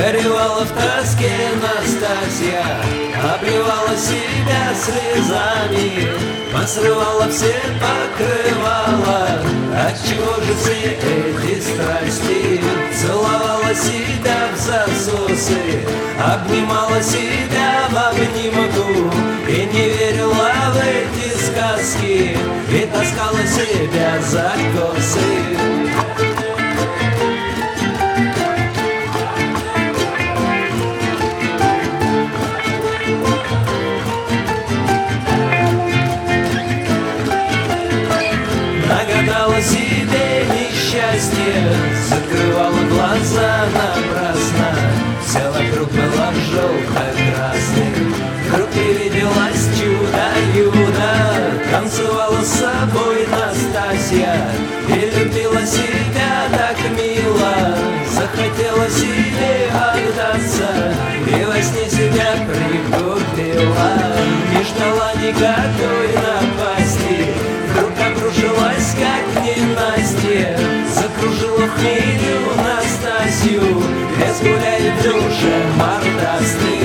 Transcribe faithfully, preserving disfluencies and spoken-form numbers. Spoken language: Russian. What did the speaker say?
горевала в тоске Настасья, обливала себя слезами, посрывала все покрывала. Отчего же все эти страсти? Целовала себя в засосы, обнимала себя в обнимку и не верила в эти сказки, и таскала себя за косы. Нагадала себе несчастье, закрывала глаза напрасно. Все вокруг было желто-красным, вдруг привиделось чудо-юдо. Танцевала с собой Настасья и любила себя так мило. Захотела себе отдаться и во сне себя пригубила. Не ждала никакой напасти, вдруг обрушилась, как ненастье. Закружила в хмелю Настасью, лес гуляет в душе мордастый.